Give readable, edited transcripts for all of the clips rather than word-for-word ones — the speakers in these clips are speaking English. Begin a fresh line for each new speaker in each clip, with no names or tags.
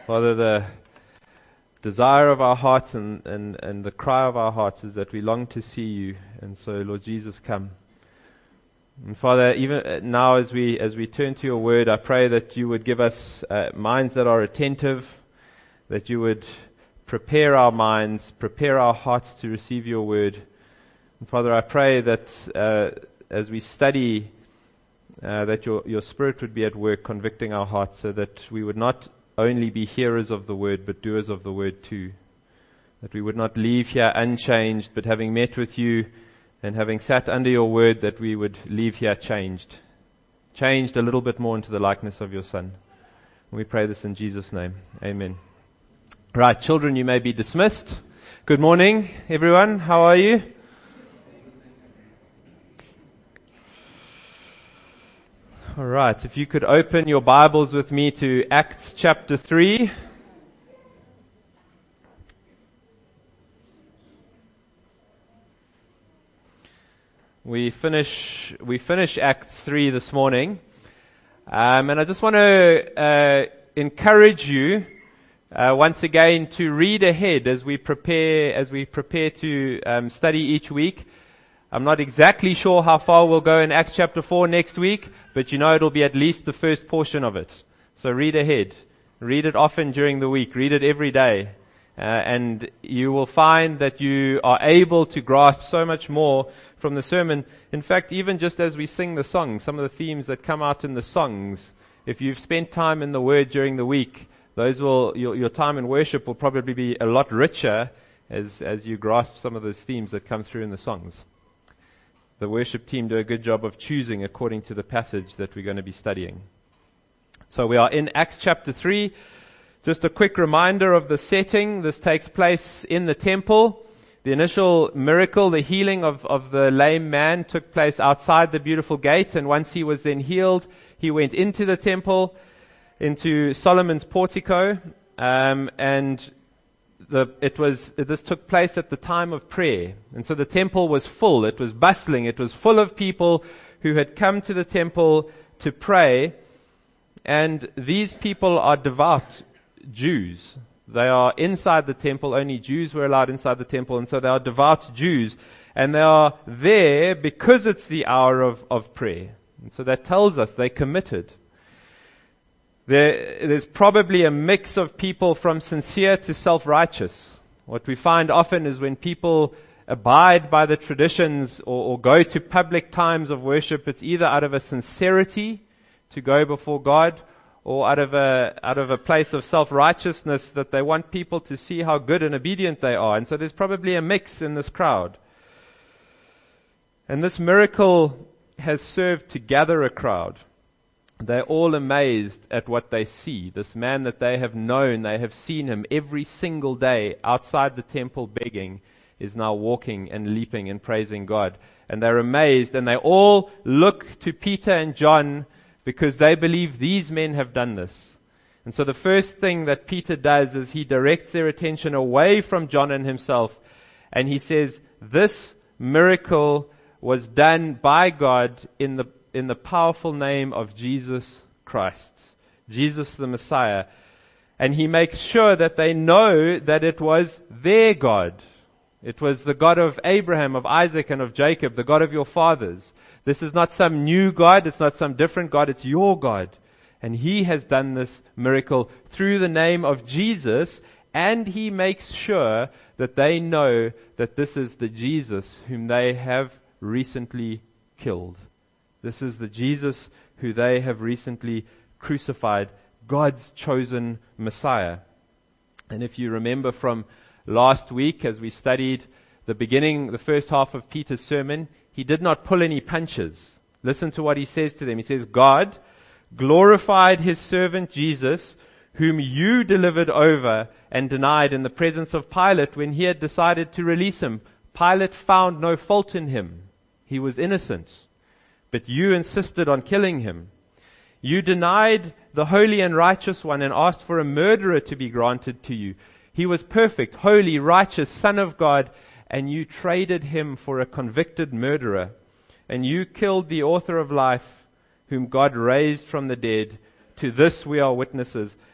Father, the desire of our hearts and the cry of our hearts is that we long to see you. And so, Lord Jesus, come. And Father, even now as we turn to your word, I pray that you would give us minds that are attentive, that you would prepare our minds, prepare our hearts to receive your word. And Father, I pray that as we study, that your Spirit would be at work convicting our hearts, so that we would not only be hearers of the word, but doers of the word too. That we would not leave here unchanged, but having met with you and having sat under your word, that we would leave here changed a little bit more into the likeness of your Son. And we pray this in Jesus' name. Amen. Right, children, you may be dismissed. Good morning, everyone. How are you? All right, if you could open your Bibles with me to Acts chapter 3. We finish Acts 3 this morning. And I just want to encourage you once again to read ahead as we prepare to study each week. I'm not exactly sure how far we'll go in Acts chapter 4 next week, but you know it'll be at least the first portion of it. So read ahead. Read it often during the week. Read it every day. And you will find that you are able to grasp so much more from the sermon. In fact, even just as we sing the songs, some of the themes that come out in the songs, if you've spent time in the Word during the week, your time in worship will probably be a lot richer as you grasp some of those themes that come through in the songs. The worship team do a good job of choosing according to the passage that we're going to be studying. So we are in Acts chapter 3. Just a quick reminder of the setting. This takes place in the temple. The initial miracle, the healing of the lame man, took place outside the beautiful gate. And once he was then healed, he went into the temple, into Solomon's portico. This took place at the time of prayer. And so the temple was full. It was bustling. It was full of people who had come to the temple to pray. And these people are devout Jews. They are inside the temple. Only Jews were allowed inside the temple. And so they are devout Jews. And they are there because it's the hour of prayer. And so that tells us they're committed. There's probably a mix of people from sincere to self-righteous. What we find often is when people abide by the traditions or go to public times of worship, it's either out of a sincerity to go before God or out of a place of self-righteousness that they want people to see how good and obedient they are. And so there's probably a mix in this crowd. And this miracle has served to gather a crowd. They're all amazed at what they see. This man that they have known, they have seen him every single day outside the temple begging, is now walking and leaping and praising God. And they're amazed, and they all look to Peter and John because they believe these men have done this. And so the first thing that Peter does is he directs their attention away from John and himself, and he says, this miracle was done by God in the powerful name of Jesus Christ, Jesus the Messiah. And he makes sure that they know that it was their God. It was the God of Abraham, of Isaac, and of Jacob, the God of your fathers. This is not some new God. It's not some different God. It's your God. And he has done this miracle through the name of Jesus. And he makes sure that they know that this is the Jesus whom they have recently killed. This is the Jesus who they have recently crucified, God's chosen Messiah. And if you remember from last week as we studied the first half of Peter's sermon, he did not pull any punches. Listen to what he says to them. He says, God glorified his servant Jesus, whom you delivered over and denied in the presence of Pilate when he had decided to release him. Pilate found no fault in him. He was innocent. But you insisted on killing him. You denied the holy and righteous one and asked for a murderer to be granted to you. He was perfect, holy, righteous, Son of God, and you traded him for a convicted murderer. And you killed the author of life, whom God raised from the dead. To this we are witnesses.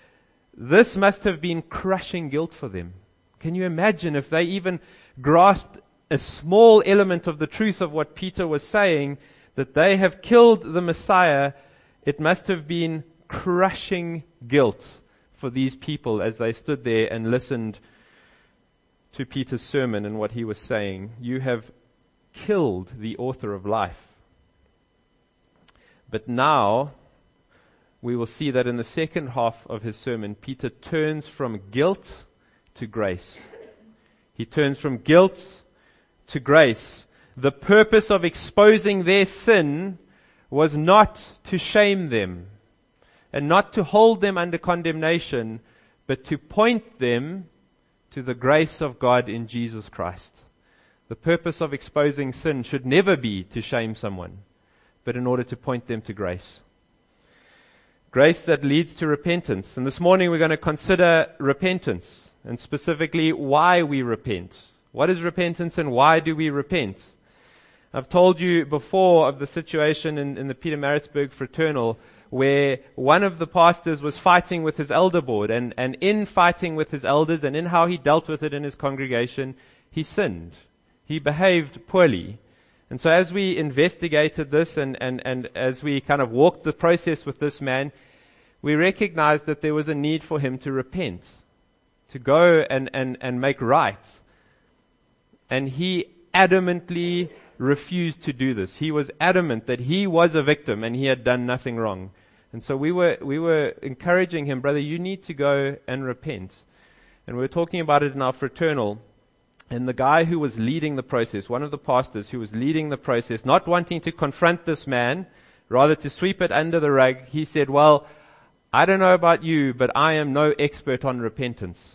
This must have been crushing guilt for them. Can you imagine if they even grasped a small element of the truth of what Peter was saying, that they have killed the Messiah? It must have been crushing guilt for these people as they stood there and listened to Peter's sermon and what he was saying. You have killed the author of life. But now we will see that in the second half of his sermon, Peter turns from guilt to grace. He turns from guilt to grace. The purpose of exposing their sin was not to shame them and not to hold them under condemnation, but to point them to the grace of God in Jesus Christ. The purpose of exposing sin should never be to shame someone, but in order to point them to grace. Grace that leads to repentance. And this morning we're going to consider repentance, and specifically why we repent. What is repentance and why do we repent? I've told you before of the situation in the Peter Maritzburg Fraternal where one of the pastors was fighting with his elder board, and in fighting with his elders and in how he dealt with it in his congregation, he sinned. He behaved poorly. And so as we investigated this and as we kind of walked the process with this man, we recognized that there was a need for him to repent, to go and make right. And he adamantly refused to do this. He was adamant that he was a victim and he had done nothing wrong. And so we were encouraging him, brother, you need to go and repent. And we were talking about it in our fraternal. And the guy who was leading the process, one of the pastors who was leading the process, not wanting to confront this man, rather to sweep it under the rug, he said, well, I don't know about you, but I am no expert on repentance.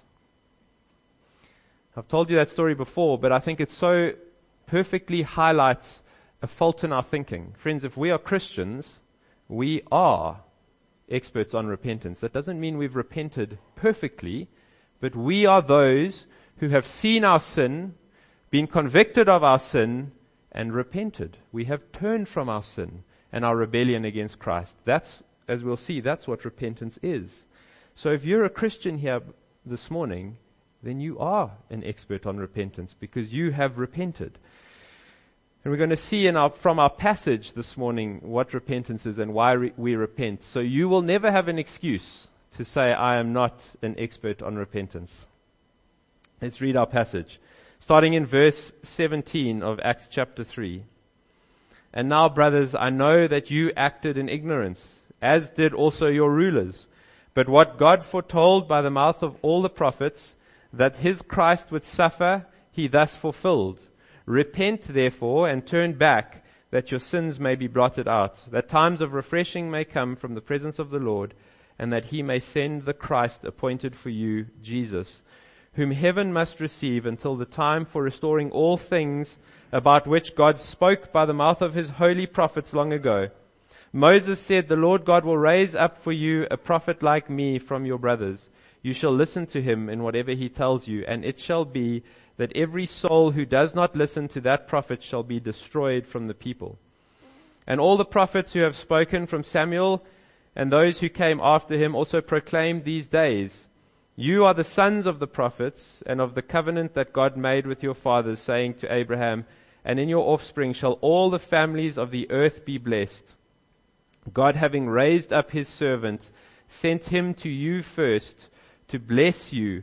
I've told you that story before, but I think it so perfectly highlights a fault in our thinking. Friends, if we are Christians, we are experts on repentance. That doesn't mean we've repented perfectly, but we are those who have seen our sin, been convicted of our sin, and repented. We have turned from our sin and our rebellion against Christ. That's, as we'll see, that's what repentance is. So if you're a Christian here this morning, then you are an expert on repentance because you have repented. And we're going to see from our passage this morning what repentance is and why we repent. So you will never have an excuse to say, I am not an expert on repentance. Let's read our passage. Starting in verse 17 of Acts chapter 3. And now, brothers, I know that you acted in ignorance, as did also your rulers. But what God foretold by the mouth of all the prophets, that his Christ would suffer, he thus fulfilled. Repent, therefore, and turn back, that your sins may be blotted out, that times of refreshing may come from the presence of the Lord, and that he may send the Christ appointed for you, Jesus, whom heaven must receive until the time for restoring all things about which God spoke by the mouth of his holy prophets long ago. Moses said, the Lord God will raise up for you a prophet like me from your brothers. You shall listen to him in whatever he tells you, and it shall be that every soul who does not listen to that prophet shall be destroyed from the people. And all the prophets who have spoken from Samuel and those who came after him also proclaimed these days, you are the sons of the prophets and of the covenant that God made with your fathers, saying to Abraham, and in your offspring shall all the families of the earth be blessed. God, having raised up his servant, sent him to you first to bless you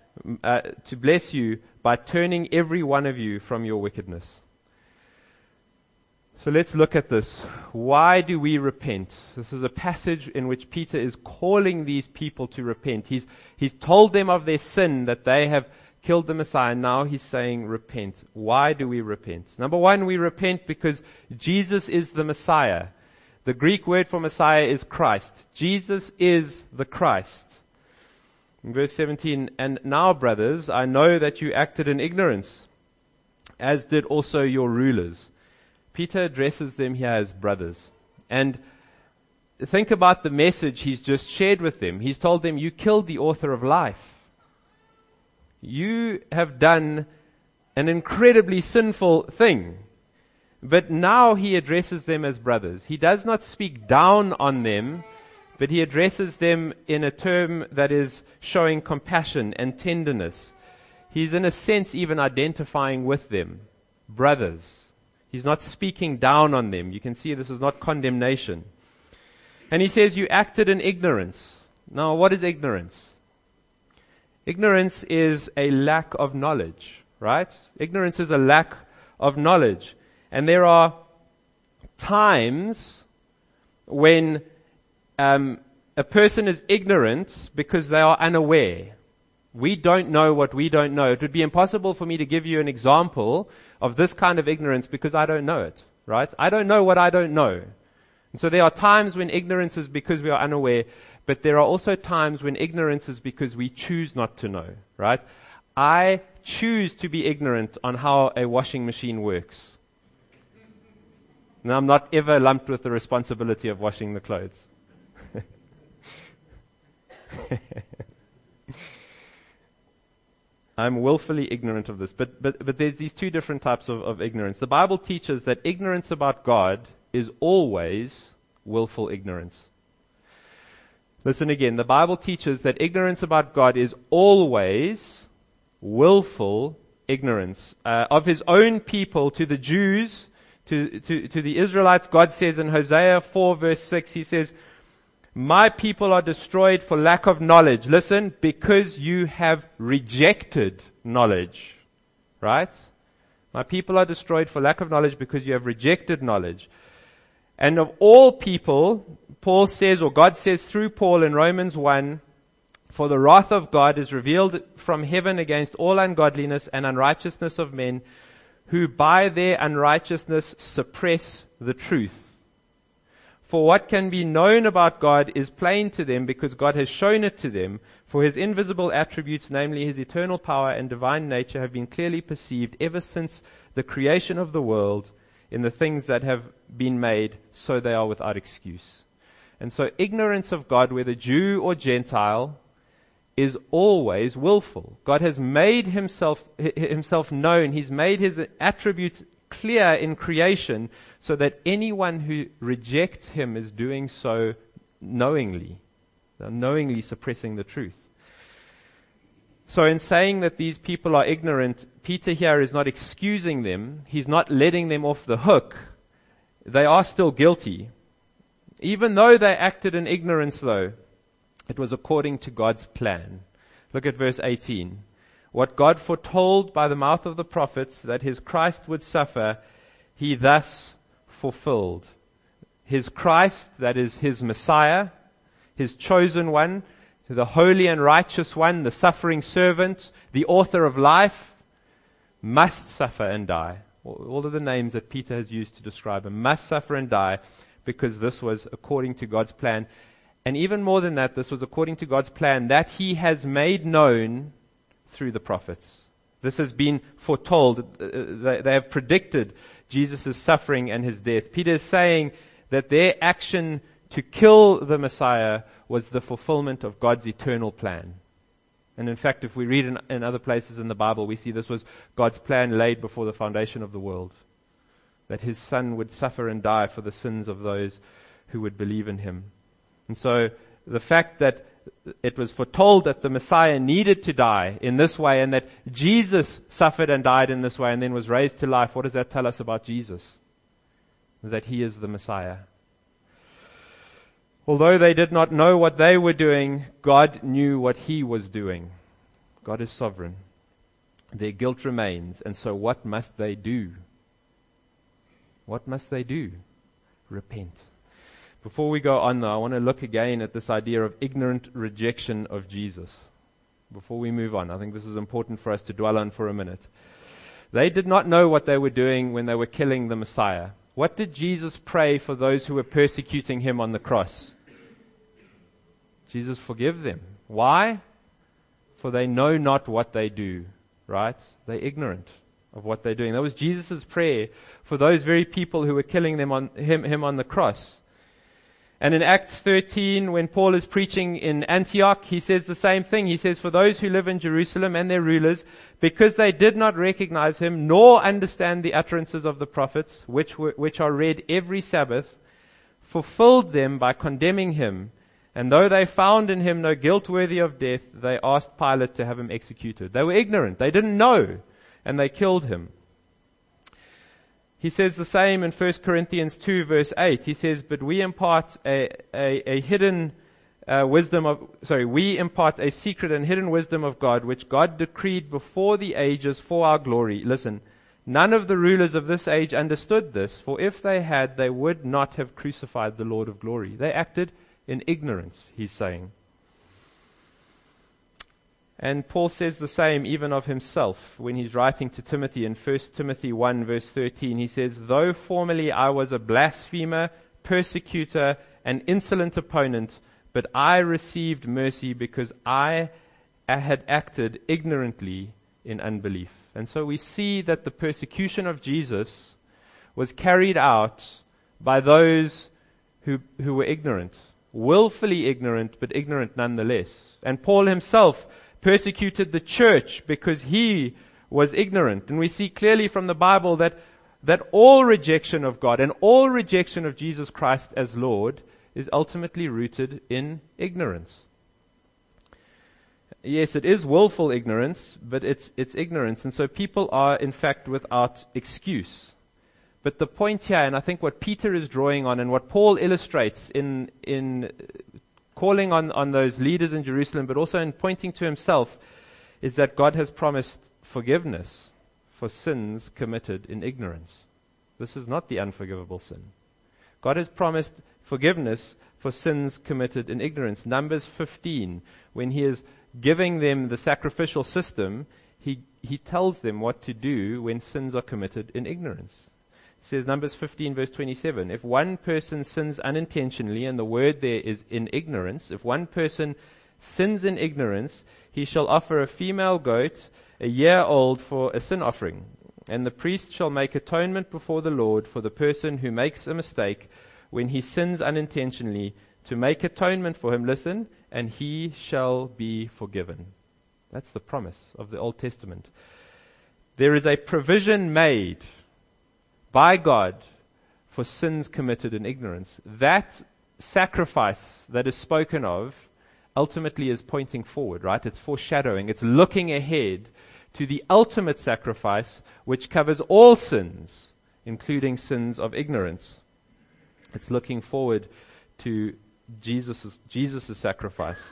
by turning every one of you from your wickedness. So let's look at this. Why do we repent? This is a passage in which Peter is calling these people to repent. He's told them of their sin, that they have killed the Messiah. Now he's saying repent. Why do we repent? Number one, we repent because Jesus is the Messiah. The Greek word for Messiah is Christ. Jesus is the Christ. In verse 17, and now, brothers, I know that you acted in ignorance, as did also your rulers. Peter addresses them here as brothers. And think about the message he's just shared with them. He's told them, you killed the author of life. You have done an incredibly sinful thing. But now he addresses them as brothers. He does not speak down on them, but he addresses them in a term that is showing compassion and tenderness. He's in a sense even identifying with them, brothers. He's not speaking down on them. You can see this is not condemnation. And he says, you acted in ignorance. Now, what is ignorance? Ignorance is a lack of knowledge, right? Ignorance is a lack of knowledge. And there are times when a person is ignorant because they are unaware. We don't know what we don't know. It would be impossible for me to give you an example of this kind of ignorance because I don't know it, right? I don't know what I don't know. And so there are times when ignorance is because we are unaware, but there are also times when ignorance is because we choose not to know, right? I choose to be ignorant on how a washing machine works. And I'm not ever lumped with the responsibility of washing the clothes. I'm willfully ignorant of this. But there's these two different types of ignorance. The Bible teaches that ignorance about God is always willful ignorance. Listen again. The Bible teaches that ignorance about God is always willful ignorance. Of His own people, to the Jews, to the Israelites, God says in Hosea 4 verse 6, He says, my people are destroyed for lack of knowledge. Listen, because you have rejected knowledge. Right? My people are destroyed for lack of knowledge because you have rejected knowledge. And of all people, Paul says, or God says through Paul in Romans 1, for the wrath of God is revealed from heaven against all ungodliness and unrighteousness of men, who by their unrighteousness suppress the truth. For what can be known about God is plain to them because God has shown it to them. For His invisible attributes, namely His eternal power and divine nature, have been clearly perceived ever since the creation of the world in the things that have been made, so they are without excuse. And so ignorance of God, whether Jew or Gentile, is always willful. God has made Himself known. He's made His attributes clear in creation so that anyone who rejects Him is doing so knowingly. They're knowingly suppressing the truth. So in saying that these people are ignorant, Peter here is not excusing them. He's not letting them off the hook. They are still guilty. Even though they acted in ignorance, though, it was according to God's plan. Look at verse 18. What God foretold by the mouth of the prophets that His Christ would suffer, He thus fulfilled. His Christ, that is His Messiah, His chosen one, the holy and righteous one, the suffering servant, the author of life, must suffer and die. All of the names that Peter has used to describe Him must suffer and die because this was according to God's plan. And even more than that, this was according to God's plan that He has made known through the prophets. This has been foretold. They have predicted Jesus' suffering and His death. Peter is saying that their action to kill the Messiah was the fulfillment of God's eternal plan. And in fact, if we read in other places in the Bible, we see this was God's plan laid before the foundation of the world. That His Son would suffer and die for the sins of those who would believe in Him. And so the fact that it was foretold that the Messiah needed to die in this way and that Jesus suffered and died in this way and then was raised to life, what does that tell us about Jesus? That He is the Messiah. Although they did not know what they were doing, God knew what He was doing. God is sovereign. Their guilt remains. And so what must they do? What must they do? Repent. Before we go on, though, I want to look again at this idea of ignorant rejection of Jesus. Before we move on, I think this is important for us to dwell on for a minute. They did not know what they were doing when they were killing the Messiah. What did Jesus pray for those who were persecuting Him on the cross? Jesus, forgive them. Why? For they know not what they do. Right? They're ignorant of what they're doing. That was Jesus' prayer for those very people who were killing him on the cross. And in Acts 13, when Paul is preaching in Antioch, he says the same thing. He says, for those who live in Jerusalem and their rulers, because they did not recognize Him, nor understand the utterances of the prophets, which are read every Sabbath, fulfilled them by condemning Him, And though they found in him no guilt worthy of death, they asked Pilate to have him executed. They were ignorant. They didn't know. And they killed him. He says the same in 1 Corinthians 2 verse 8. He says, but we impart a hidden we impart a secret and hidden wisdom of God, which God decreed before the ages for our glory. Listen, none of the rulers of this age understood this, for if they had, they would not have crucified the Lord of glory. They acted in ignorance, he's saying. And Paul says the same even of himself when he's writing to Timothy in 1 Timothy 1 verse 13. He says, though formerly I was a blasphemer, persecutor, and insolent opponent, but I received mercy because I had acted ignorantly in unbelief. And so we see that the persecution of Jesus was carried out by those who were ignorant. Willfully ignorant, but ignorant nonetheless. And Paul himself persecuted the church because he was ignorant. And we see clearly from the Bible that all rejection of God and all rejection of Jesus Christ as Lord is ultimately rooted in ignorance. Yes, it is willful ignorance, but it's ignorance. And so people are, in fact, without excuse. But the point here, and I think what Peter is drawing on and what Paul illustrates in calling on those leaders in Jerusalem, but also in pointing to himself, is that God has promised forgiveness for sins committed in ignorance. This is not the unforgivable sin. God has promised forgiveness for sins committed in ignorance. Numbers 15, when he is giving them the sacrificial system, he tells them what to do when sins are committed in ignorance. It says, Numbers 15 verse 27, if one person sins unintentionally, and the word there is in ignorance, if one person sins in ignorance, he shall offer a female goat a year old for a sin offering. And the priest shall make atonement before the Lord for the person who makes a mistake when he sins unintentionally, to make atonement for him, listen, and he shall be forgiven. That's the promise of the Old Testament. There is a provision made by God for sins committed in ignorance. That sacrifice that is spoken of ultimately is pointing forward, right? It's foreshadowing. It's looking ahead to the ultimate sacrifice which covers all sins, including sins of ignorance. It's looking forward to Jesus' sacrifice.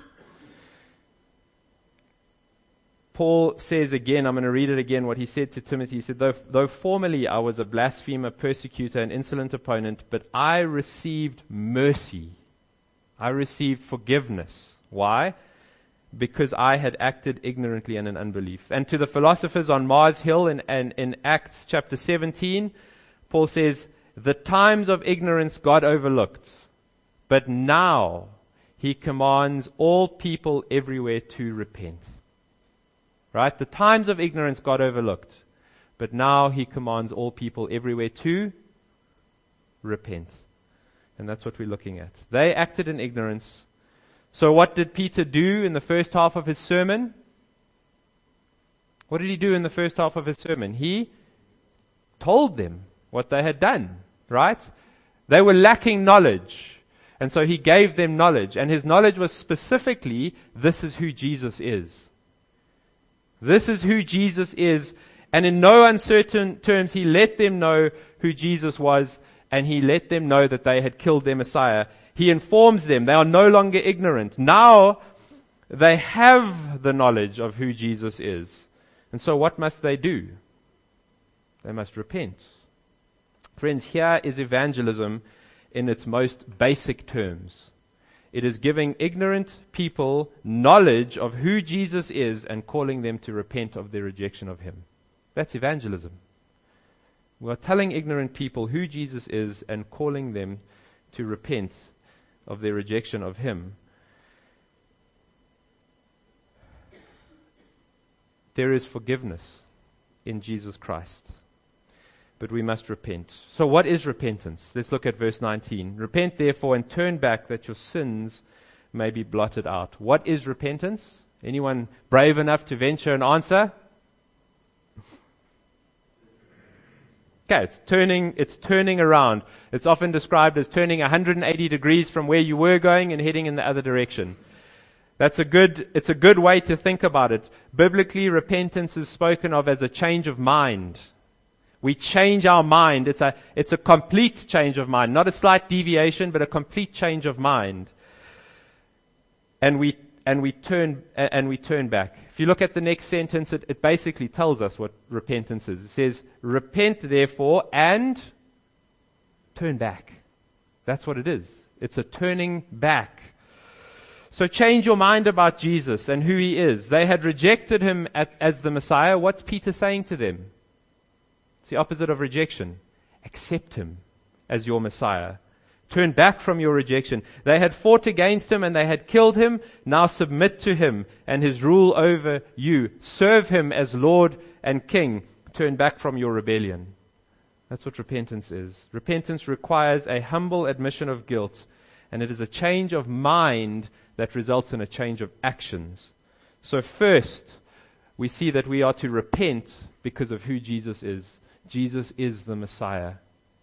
Paul says again, I'm going to read it again, what he said to Timothy. He said, though formerly I was a blasphemer, persecutor, and insolent opponent, but I received mercy. I received forgiveness. Why? Because I had acted ignorantly and in unbelief. And to the philosophers on Mars Hill in Acts chapter 17, Paul says, the times of ignorance God overlooked, but now he commands all people everywhere to repent. Right? The times of ignorance God overlooked, but now he commands all people everywhere to repent. And that's what we're looking at. They acted in ignorance. So what did Peter do in the first half of his sermon? What did he do in the first half of his sermon? He told them what they had done, right? They were lacking knowledge. And so he gave them knowledge. And his knowledge was specifically, this is who Jesus is. This is who Jesus is. And in no uncertain terms, he let them know who Jesus was, and he let them know that they had killed their Messiah. He informs them they are no longer ignorant. Now they have the knowledge of who Jesus is. And so what must they do? They must repent. Friends, here is evangelism in its most basic terms. It is giving ignorant people knowledge of who Jesus is and calling them to repent of their rejection of him. That's evangelism. We are telling ignorant people who Jesus is and calling them to repent of their rejection of him. There is forgiveness in Jesus Christ, but we must repent. So what is repentance? Let's look at verse 19. Repent therefore and turn back that your sins may be blotted out. What is repentance? Anyone brave enough to venture an answer? Okay, it's turning around. It's often described as turning 180 degrees from where you were going and heading in the other direction. It's a good way to think about it. Biblically, repentance is spoken of as a change of mind. We change our mind. It's a complete change of mind, not a slight deviation, but a complete change of mind. And we turn back. If you look at the next sentence, it basically tells us what repentance is. It says, "Repent therefore and turn back." That's what it is. It's a turning back. So change your mind about Jesus and who He is. They had rejected Him as the Messiah. What's Peter saying to them? It's the opposite of rejection. Accept Him as your Messiah. Turn back from your rejection. They had fought against Him and they had killed Him. Now submit to Him and His rule over you. Serve Him as Lord and King. Turn back from your rebellion. That's what repentance is. Repentance requires a humble admission of guilt, and it is a change of mind that results in a change of actions. So first, we see that we are to repent because of who Jesus is. Jesus is the Messiah.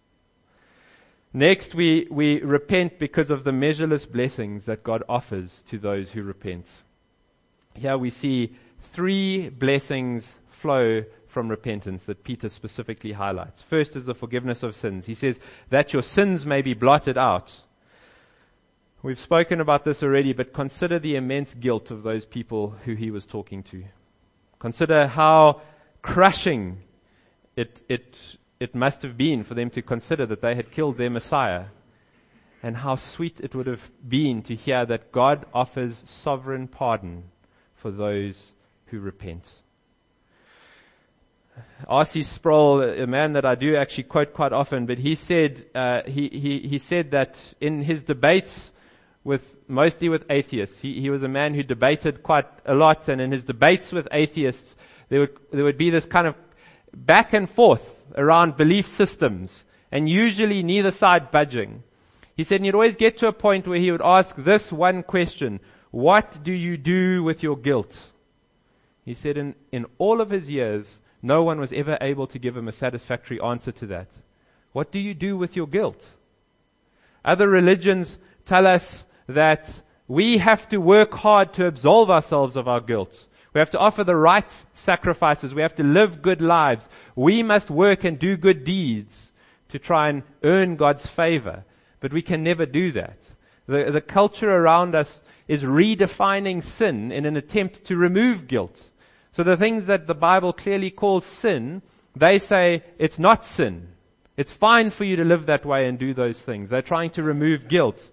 Next, we repent because of the measureless blessings that God offers to those who repent. Here we see 3 blessings flow from repentance that Peter specifically highlights. First is the forgiveness of sins. He says that your sins may be blotted out. We've spoken about this already, but consider the immense guilt of those people who he was talking to. Consider how crushing it must have been for them to consider that they had killed their Messiah, and how sweet it would have been to hear that God offers sovereign pardon for those who repent. R.C. Sproul, a man that I do actually quote quite often, but he said he said that in his debates mostly with atheists, he was a man who debated quite a lot, and in his debates with atheists, there would be this kind of back and forth around belief systems, and usually neither side budging. He said he'd always get to a point where he would ask this one question: what do you do with your guilt? He said in all of his years, no one was ever able to give him a satisfactory answer to that. What do you do with your guilt? Other religions tell us that we have to work hard to absolve ourselves of our guilt. We have to offer the right sacrifices. We have to live good lives. We must work and do good deeds to try and earn God's favor. But we can never do that. The culture around us is redefining sin in an attempt to remove guilt. So the things that the Bible clearly calls sin, they say it's not sin. It's fine for you to live that way and do those things. They're trying to remove guilt.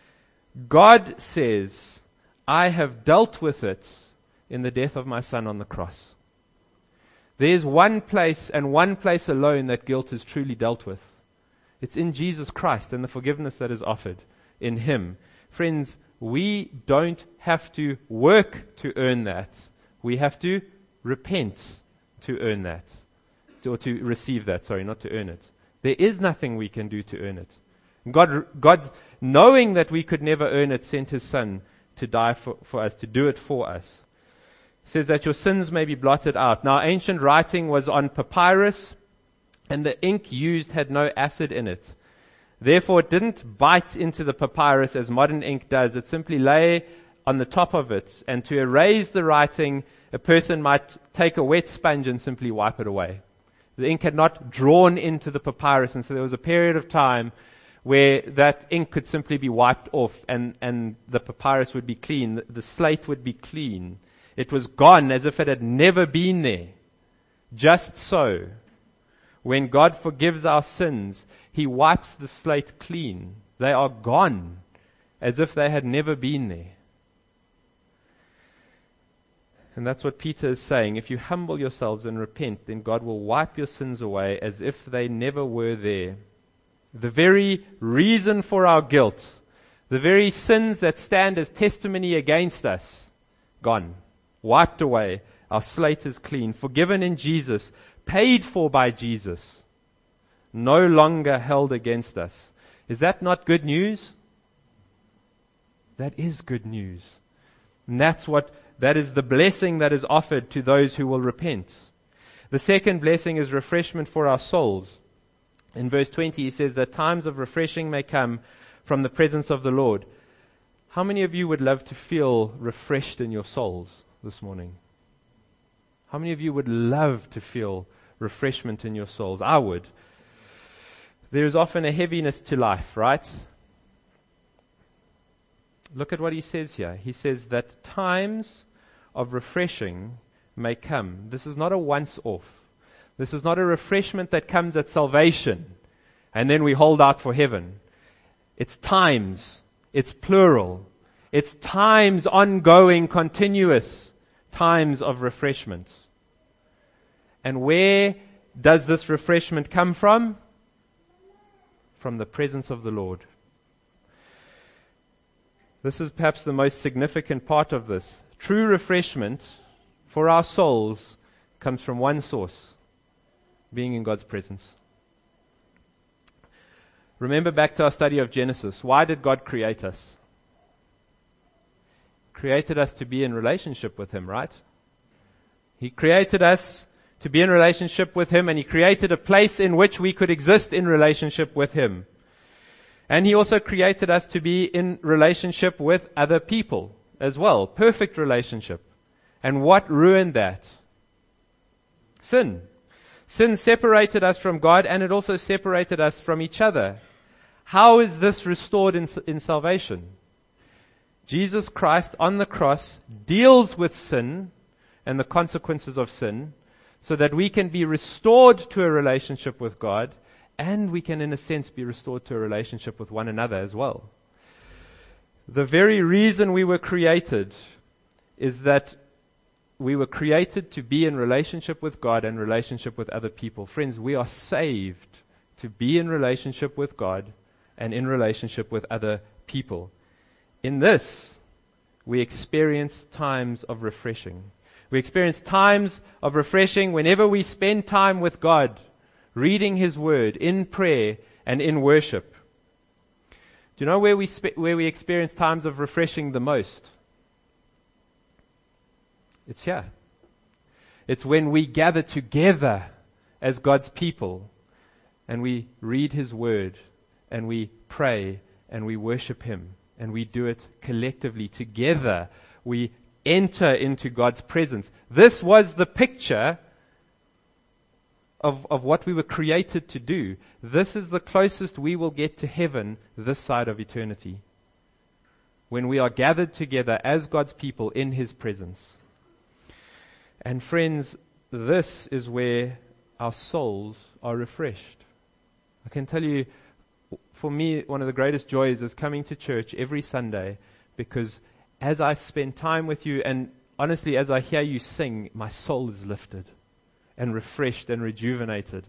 God says, I have dealt with it in the death of my Son on the cross. There's one place and one place alone that guilt is truly dealt with. It's in Jesus Christ and the forgiveness that is offered in Him. Friends, we don't have to work to earn that. We have to repent to earn that. Or to receive that, not to earn it. There is nothing we can do to earn it. God, knowing that we could never earn it, sent His Son to die for us, to do it for us. It says that your sins may be blotted out. Now, ancient writing was on papyrus, and the ink used had no acid in it. Therefore, it didn't bite into the papyrus as modern ink does. It simply lay on the top of it. And to erase the writing, a person might take a wet sponge and simply wipe it away. The ink had not drawn into the papyrus, and so there was a period of time where that ink could simply be wiped off, and the papyrus would be clean. The slate would be clean. It was gone as if it had never been there. Just so, when God forgives our sins, He wipes the slate clean. They are gone as if they had never been there. And that's what Peter is saying. If you humble yourselves and repent, then God will wipe your sins away as if they never were there. The very reason for our guilt, the very sins that stand as testimony against us, gone, wiped away. Our slate is clean, forgiven in Jesus, paid for by Jesus, no longer held against us. Is that not good news? That is good news. And that is the blessing that is offered to those who will repent. The second blessing is refreshment for our souls. In verse 20, he says that times of refreshing may come from the presence of the Lord. How many of you would love to feel refreshed in your souls this morning? How many of you would love to feel refreshment in your souls? I would. There is often a heaviness to life, right? Look at what he says here. He says that times of refreshing may come. This is not a once-off. This is not a refreshment that comes at salvation and then we hold out for heaven. It's times. It's plural. It's times, ongoing, continuous times of refreshment. And where does this refreshment come from? From the presence of the Lord. This is perhaps the most significant part of this. True refreshment for our souls comes from one source, being in God's presence. Remember back to our study of Genesis. Why did God create us? He created us to be in relationship with Him, right? He created us to be in relationship with Him, and He created a place in which we could exist in relationship with Him. And He also created us to be in relationship with other people as well. Perfect relationship. And what ruined that? Sin. Sin separated us from God, and it also separated us from each other. How is this restored in salvation? Jesus Christ on the cross deals with sin and the consequences of sin so that we can be restored to a relationship with God, and we can, in a sense, be restored to a relationship with one another as well. The very reason we were created is that we were created to be in relationship with God and relationship with other people. Friends, we are saved to be in relationship with God and in relationship with other people. In this, we experience times of refreshing. We experience times of refreshing whenever we spend time with God, reading His Word, in prayer, and in worship. Do you know where we experience times of refreshing the most? It's here. It's when we gather together as God's people and we read His Word and we pray and we worship Him and we do it collectively together. We enter into God's presence. This was the picture of what we were created to do. This is the closest we will get to heaven this side of eternity. When we are gathered together as God's people in His presence. And friends, this is where our souls are refreshed. I can tell you, for me, one of the greatest joys is coming to church every Sunday, because as I spend time with you, and honestly, as I hear you sing, my soul is lifted and refreshed and rejuvenated.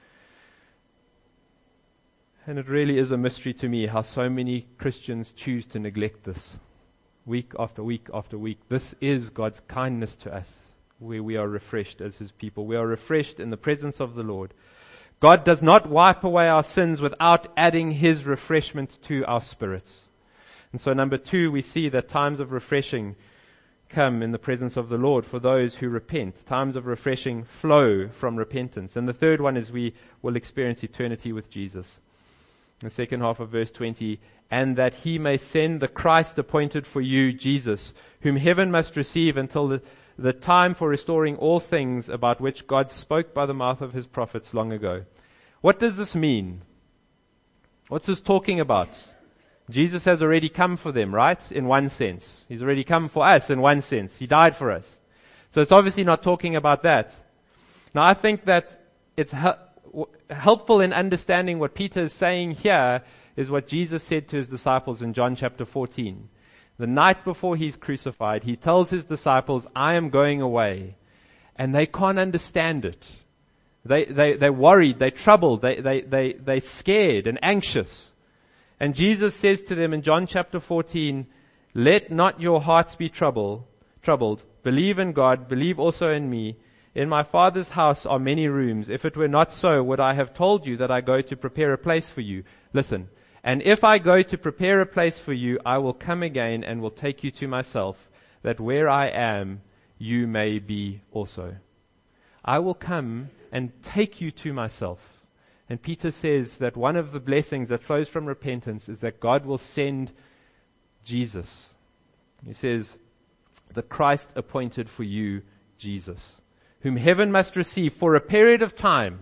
And it really is a mystery to me how so many Christians choose to neglect this week after week after week. This is God's kindness to us, where we are refreshed as His people. We are refreshed in the presence of the Lord. God does not wipe away our sins without adding His refreshment to our spirits. And so number 2, we see that times of refreshing come in the presence of the Lord for those who repent. Times of refreshing flow from repentance. And the third one is we will experience eternity with Jesus. In the second half of verse 20, and that He may send the Christ appointed for you, Jesus, whom heaven must receive until the time for restoring all things about which God spoke by the mouth of His prophets long ago. What does this mean? What's this talking about? Jesus has already come for them, right? In one sense. He's already come for us in one sense. He died for us. So it's obviously not talking about that. Now I think that it's helpful in understanding what Peter is saying here is what Jesus said to His disciples in John chapter 14. The night before He's crucified, He tells His disciples, I am going away. And they can't understand it. They're worried, they're troubled, they're scared and anxious. And Jesus says to them in John chapter 14, let not your hearts be troubled. Believe in God, believe also in me. In my Father's house are many rooms. If it were not so, would I have told you that I go to prepare a place for you? Listen. And if I go to prepare a place for you, I will come again and will take you to myself, that where I am, you may be also. I will come and take you to myself, And Peter says that one of the blessings that flows from repentance is that God will send Jesus. He says, the Christ appointed for you, Jesus, whom heaven must receive for a period of time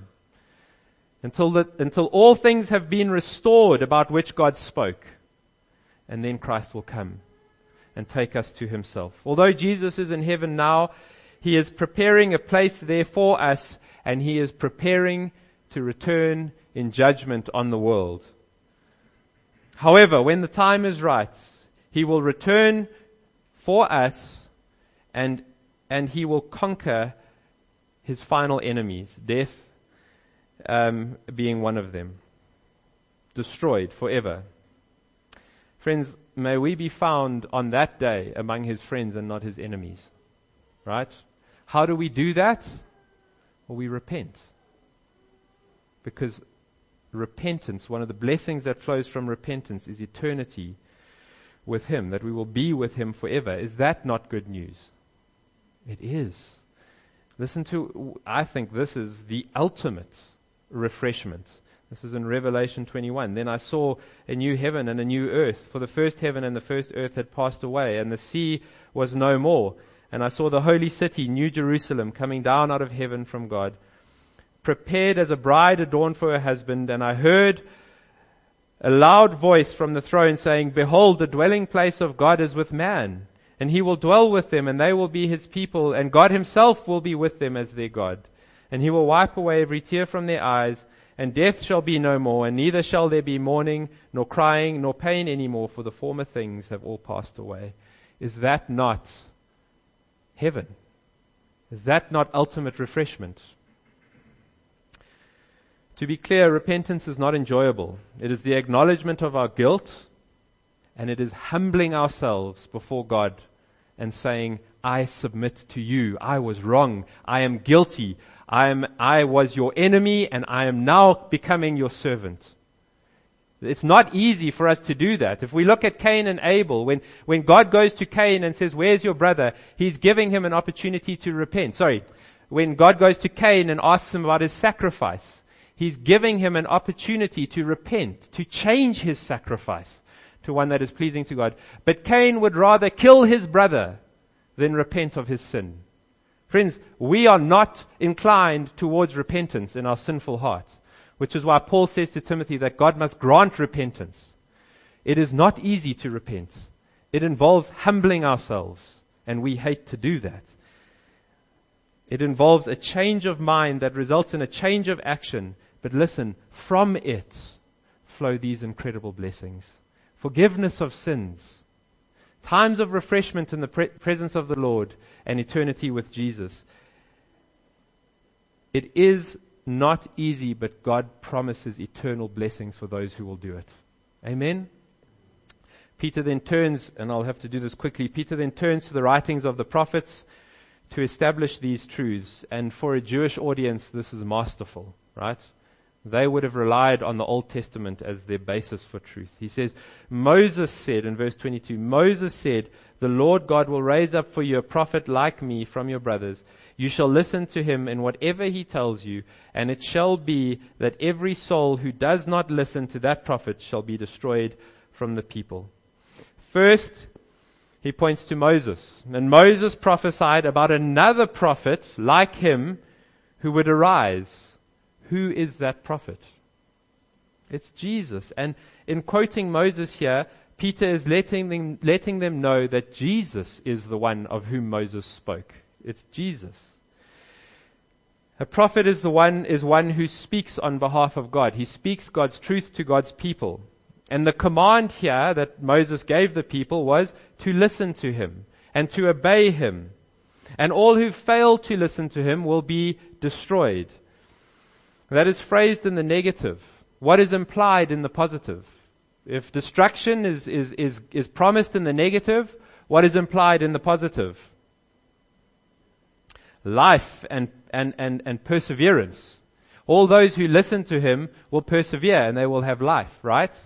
until all things have been restored about which God spoke. And then Christ will come and take us to himself. Although Jesus is in heaven now, he is preparing a place there for us, and he is preparing to return in judgment on the world. However, when the time is right, he will return for us, and he will conquer his final enemies, death being one of them, destroyed forever. Friends, may we be found on that day among his friends and not his enemies. Right? How do we do that? Well, we repent. Because repentance, one of the blessings that flows from repentance is eternity with him, that we will be with him forever. Is that not good news? It is. I think this is the ultimate refreshment. This is in Revelation 21. Then I saw a new heaven and a new earth, for the first heaven and the first earth had passed away, and the sea was no more. And I saw the holy city, New Jerusalem, coming down out of heaven from God, prepared as a bride adorned for her husband. And I heard a loud voice from the throne saying, Behold, the dwelling place of God is with man, and he will dwell with them, and they will be his people, and God himself will be with them as their God. And he will wipe away every tear from their eyes, and death shall be no more, and neither shall there be mourning, nor crying, nor pain any more, for the former things have all passed away. Is that not heaven? Is that not ultimate refreshment? To be clear, repentance is not enjoyable. It is the acknowledgement of our guilt, and it is humbling ourselves before God and saying, I submit to you. I was wrong. I am guilty. I was your enemy, and I am now becoming your servant. It's not easy for us to do that. If we look at Cain and Abel, when God goes to Cain and says, where's your brother? He's giving him an opportunity to repent. When God goes to Cain and asks him about his sacrifice, he's giving him an opportunity to repent, to change his sacrifice to one that is pleasing to God. But Cain would rather kill his brother than repent of his sin. Friends, we are not inclined towards repentance in our sinful heart, which is why Paul says to Timothy that God must grant repentance. It is not easy to repent. It involves humbling ourselves, and we hate to do that. It involves a change of mind that results in a change of action. But listen, from it flow these incredible blessings. Forgiveness of sins, times of refreshment in the presence of the Lord, and eternity with Jesus. It is not easy, but God promises eternal blessings for those who will do it. Amen? Peter then turns, and I'll have to do this quickly, Peter then turns to the writings of the prophets to establish these truths. And for a Jewish audience, this is masterful, right? They would have relied on the Old Testament as their basis for truth. He says, Moses said in verse 22, Moses said, the Lord God will raise up for you a prophet like me from your brothers. You shall listen to him in whatever he tells you, and it shall be that every soul who does not listen to that prophet shall be destroyed from the people. First, he points to Moses. And Moses prophesied about another prophet like him who would arise. Who is that prophet? It's Jesus. And in quoting Moses here, Peter is letting them know that Jesus is the one of whom Moses spoke. It's Jesus. A prophet is one who speaks on behalf of God. He speaks God's truth to God's people. And the command here that Moses gave the people was to listen to him and to obey him. And all who fail to listen to him will be destroyed. That is phrased in the negative. What is implied in the positive? If destruction is promised in the negative, what is implied in the positive? Life and perseverance. All those who listen to him will persevere and they will have life, right?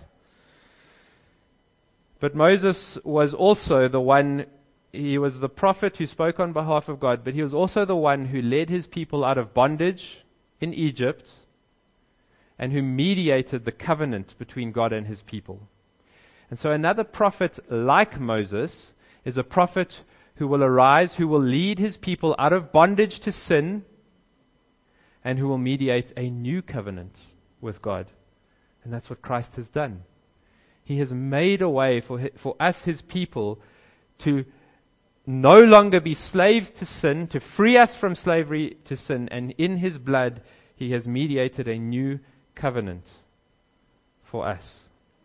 But Moses was also the one, he was the prophet who spoke on behalf of God, but he was also the one who led his people out of bondage in Egypt and who mediated the covenant between God and his people. And so another prophet like Moses is a prophet who will arise, who will lead his people out of bondage to sin, and who will mediate a new covenant with God. And that's what Christ has done. He has made a way for us, his people, to no longer be slaves to sin, to free us from slavery to sin. And in his blood, he has mediated a new covenant for us.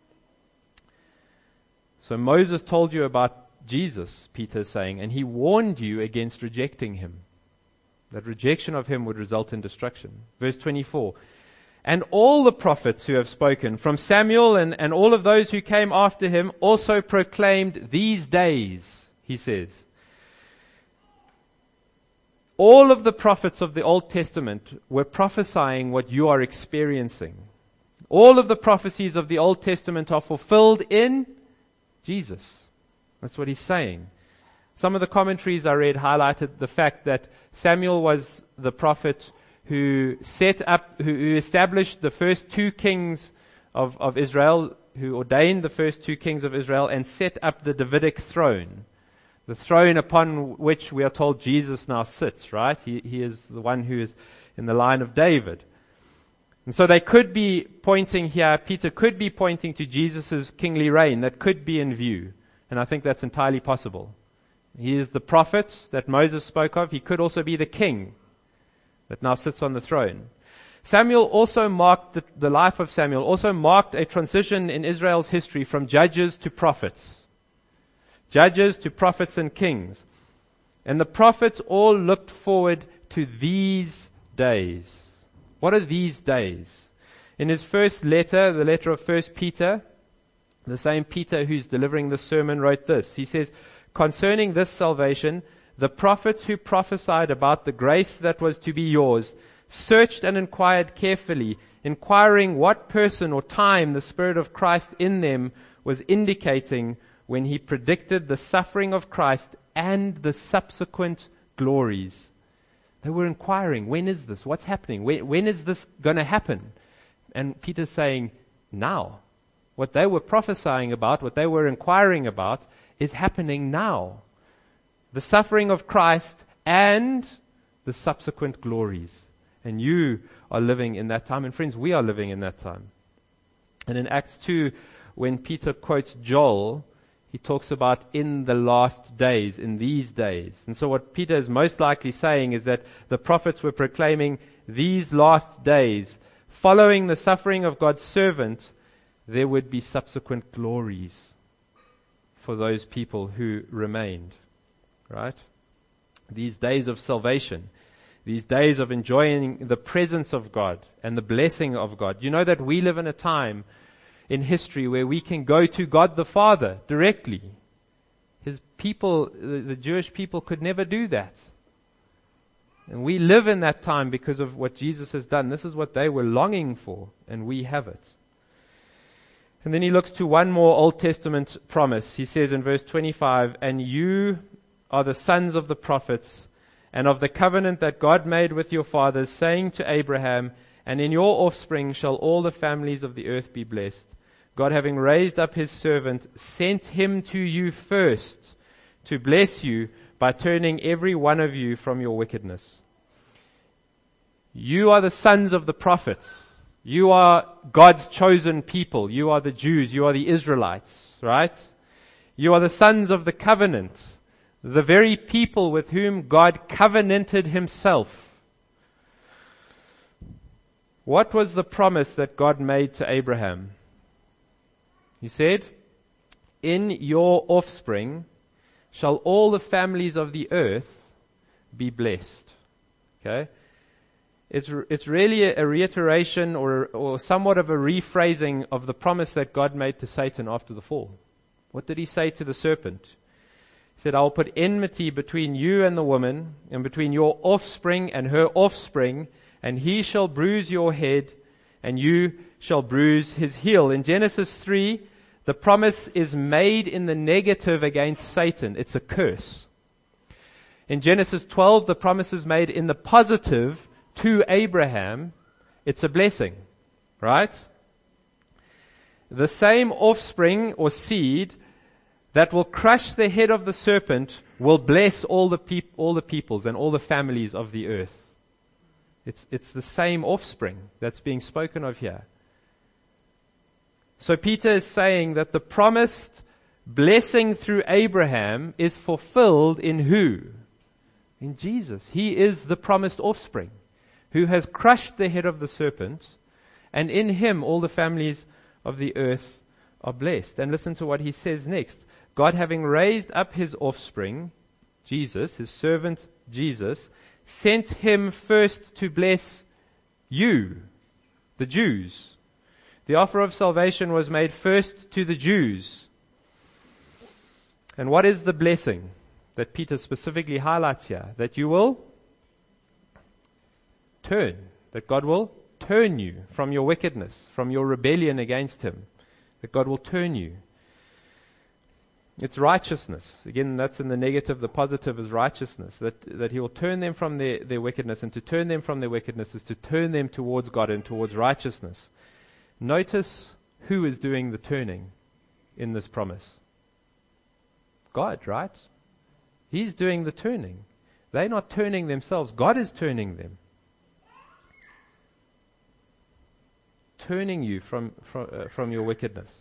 So Moses told you about Jesus, Peter is saying, and he warned you against rejecting him. That rejection of him would result in destruction. Verse 24. And all the prophets who have spoken, from Samuel and all of those who came after him, also proclaimed these days, he says. All of the prophets of the Old Testament were prophesying what you are experiencing. All of the prophecies of the Old Testament are fulfilled in Jesus. That's what he's saying. Some of the commentaries I read highlighted the fact that Samuel was the prophet who established the first two kings of Israel, who ordained the first two kings of Israel and set up the Davidic throne. The throne upon which we are told Jesus now sits, right? He is the one who is in the line of David. And so they could be pointing here, Peter could be pointing to Jesus' kingly reign that could be in view. And I think that's entirely possible. He is the prophet that Moses spoke of. He could also be the king that now sits on the throne. Samuel also marked, the life of Samuel also marked a transition in Israel's history from judges to prophets. Judges to prophets and kings. And the prophets all looked forward to these days. What are these days? In his first letter, the letter of 1 Peter, the same Peter who's delivering the sermon wrote this. He says, concerning this salvation, the prophets who prophesied about the grace that was to be yours searched and inquired carefully, inquiring what person or time the Spirit of Christ in them was indicating when he predicted the suffering of Christ and the subsequent glories. They were inquiring, when is this? What's happening? When is this going to happen? And Peter's saying, now. What they were prophesying about, what they were inquiring about, is happening now. The suffering of Christ and the subsequent glories. And you are living in that time. And friends, we are living in that time. And in Acts 2, when Peter quotes Joel, he talks about in the last days, in these days. And so what Peter is most likely saying is that the prophets were proclaiming these last days, following the suffering of God's servant, there would be subsequent glories for those people who remained. Right? These days of salvation, these days of enjoying the presence of God and the blessing of God. You know that we live in a time in history where we can go to God the Father directly. His people, the Jewish people, could never do that. And we live in that time because of what Jesus has done. This is what they were longing for, and we have it. And then he looks to one more Old Testament promise. He says in verse 25, and you are the sons of the prophets, and of the covenant that God made with your fathers, saying to Abraham, and in your offspring shall all the families of the earth be blessed. God, having raised up his servant, sent him to you first to bless you by turning every one of you from your wickedness. You are the sons of the prophets. You are God's chosen people. You are the Jews. You are the Israelites, right? You are the sons of the covenant, the very people with whom God covenanted himself. What was the promise that God made to Abraham? He said, in your offspring shall all the families of the earth be blessed. Okay? It's really a reiteration or somewhat of a rephrasing of the promise that God made to Satan after the fall. What did he say to the serpent? He said, I will put enmity between you and the woman, and between your offspring and her offspring, and he shall bruise your head, and you shall bruise his heel. In Genesis 3, the promise is made in the negative against Satan. It's a curse. In Genesis 12, the promise is made in the positive to Abraham. It's a blessing. Right? The same offspring or seed that will crush the head of the serpent will bless all the peoples and all the families of the earth. It's the same offspring that's being spoken of here. So Peter is saying that the promised blessing through Abraham is fulfilled in who? In Jesus. He is the promised offspring who has crushed the head of the serpent, and in him all the families of the earth are blessed. And listen to what he says next. God, having raised up his offspring, Jesus, his servant Jesus, sent him first to bless you, the Jews. The offer of salvation was made first to the Jews. And what is the blessing that Peter specifically highlights here? That you will turn, that God will turn you from your wickedness, from your rebellion against him, that God will turn you. It's righteousness. Again, that's in the negative. The positive is righteousness. That he will turn them from their wickedness, and to turn them from their wickedness is to turn them towards God and towards righteousness. Notice who is doing the turning in this promise. God, right? He's doing the turning. They're not turning themselves. God is turning them. Turning you from your wickedness.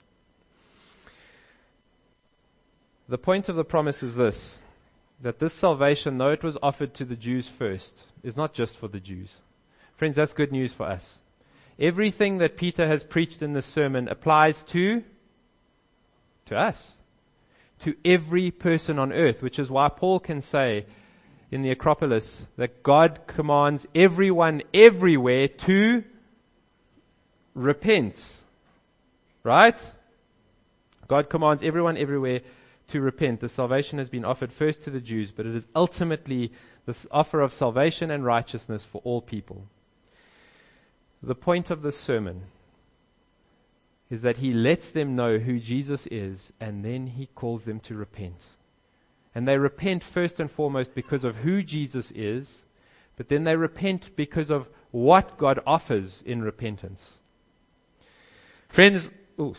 The point of the promise is this, that this salvation, though it was offered to the Jews first, is not just for the Jews. Friends, that's good news for us. Everything that Peter has preached in this sermon applies to us, to every person on earth, which is why Paul can say in the Acropolis that God commands everyone everywhere to repent. Right? God commands everyone everywhere to repent. The salvation has been offered first to the Jews, but it is ultimately this offer of salvation and righteousness for all people. The point of this sermon is that he lets them know who Jesus is, and then he calls them to repent. And they repent first and foremost because of who Jesus is, but then they repent because of what God offers in repentance. Friends,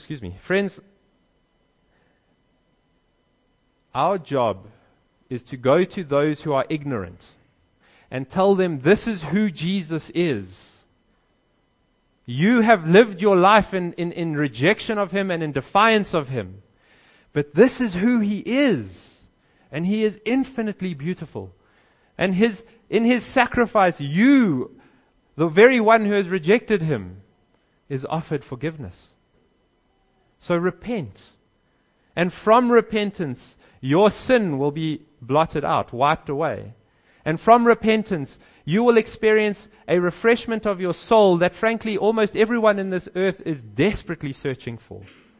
our job is to go to those who are ignorant and tell them this is who Jesus is. You have lived your life in rejection of him and in defiance of him. But this is who he is. And he is infinitely beautiful. And in his sacrifice, you, the very one who has rejected him, is offered forgiveness. So repent. And from repentance, your sin will be blotted out, wiped away. And from repentance, you will experience a refreshment of your soul that frankly almost everyone in this earth is desperately searching for.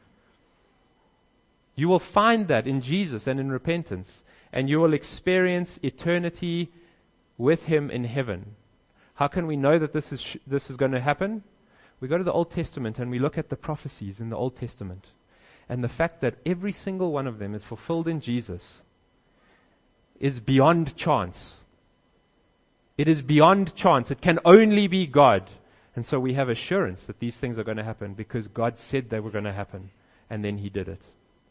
You will find that in Jesus and in repentance, and you will experience eternity with him in heaven. How can we know that this is going to happen? We go to the Old Testament and we look at the prophecies in the Old Testament. And the fact that every single one of them is fulfilled in Jesus is beyond chance. It is beyond chance. It can only be God. And so we have assurance that these things are going to happen because God said they were going to happen. And then he did it.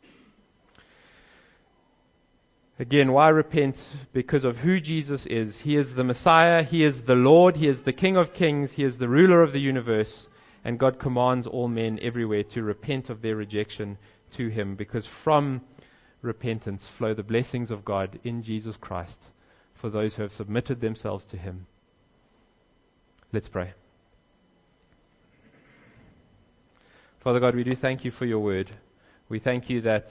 Again, why repent? Because of who Jesus is. He is the Messiah. He is the Lord. He is the King of Kings. He is the ruler of the universe. And God commands all men everywhere to repent of their rejection to him, because from repentance flow the blessings of God in Jesus Christ for those who have submitted themselves to him. Let's pray. Father God, we do thank you for your word. We thank you that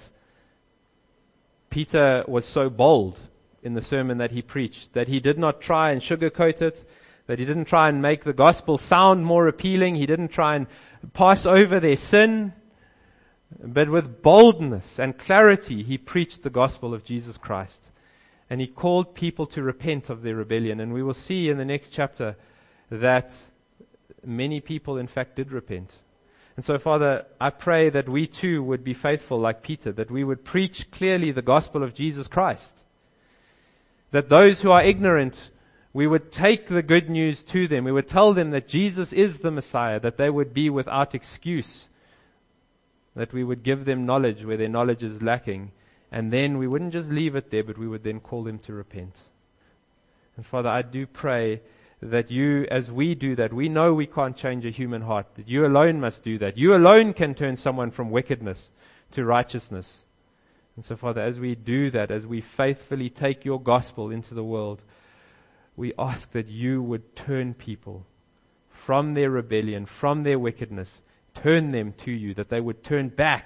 Peter was so bold in the sermon that he preached, that he did not try and sugarcoat it, that he didn't try and make the gospel sound more appealing. He didn't try and pass over their sin. But with boldness and clarity, he preached the gospel of Jesus Christ. And he called people to repent of their rebellion. And we will see in the next chapter that many people, in fact, did repent. And so, Father, I pray that we too would be faithful like Peter, that we would preach clearly the gospel of Jesus Christ. That those who are ignorant we would take the good news to them. We would tell them that Jesus is the Messiah, that they would be without excuse, that we would give them knowledge where their knowledge is lacking, and then we wouldn't just leave it there, but we would then call them to repent. And Father, I do pray that you, as we do that, we know we can't change a human heart, that you alone must do that. You alone can turn someone from wickedness to righteousness. And so, Father, as we do that, as we faithfully take your gospel into the world, we ask that you would turn people from their rebellion, from their wickedness, turn them to you, that they would turn back,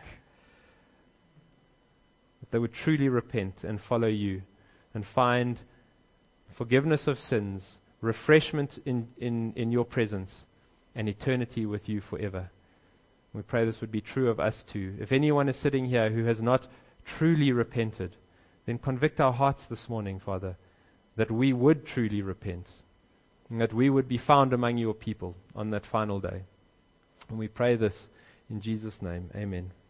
that they would truly repent and follow you and find forgiveness of sins, refreshment in your presence, and eternity with you forever. We pray this would be true of us too. If anyone is sitting here who has not truly repented, then convict our hearts this morning, Father, that we would truly repent, and that we would be found among your people on that final day. And we pray this in Jesus' name. Amen.